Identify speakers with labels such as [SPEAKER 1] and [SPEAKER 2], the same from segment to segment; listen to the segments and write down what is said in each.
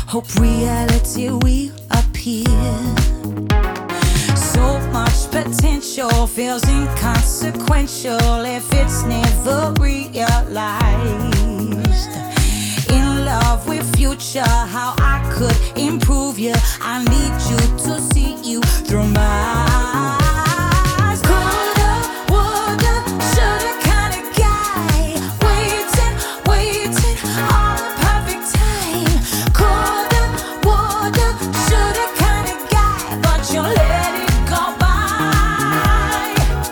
[SPEAKER 1] Hope reality will appear. So much potential feels inconsequential if it's never realized. In love with future, how I could improve you. I need you to see you through my eyes. Coulda, woulda, shoulda kind of guy. Waiting, all the perfect time. Coulda, woulda, shoulda kind of guy, but you let it go by.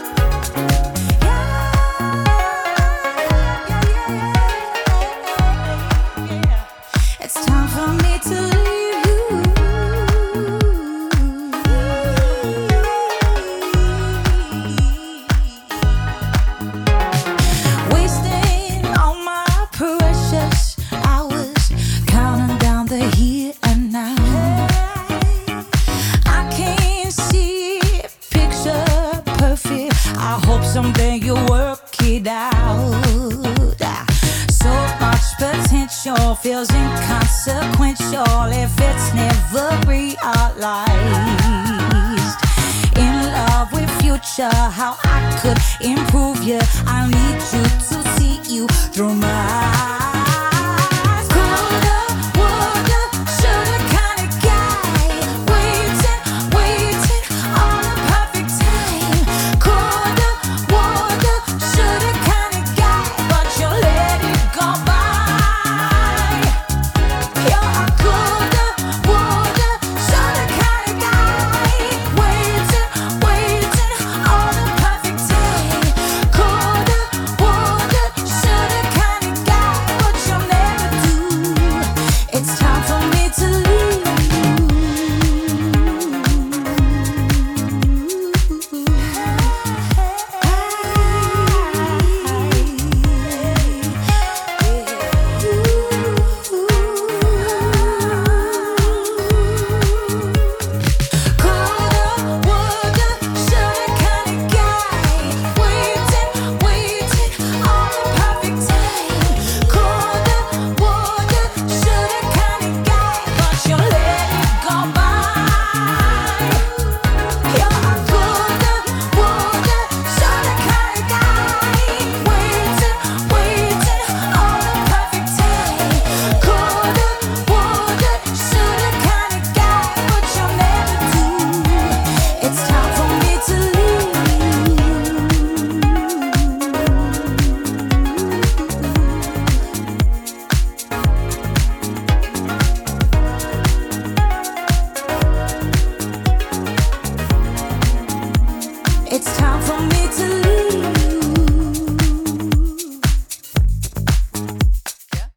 [SPEAKER 1] Yeah. It's time for me to leave you. Wasting all my precious hours, counting down the here and now. I can't see it, picture perfect. I hope someday you'll work it out. So much potential feels inconsequential if it's never realized. In love with future, how I could improve you. I need you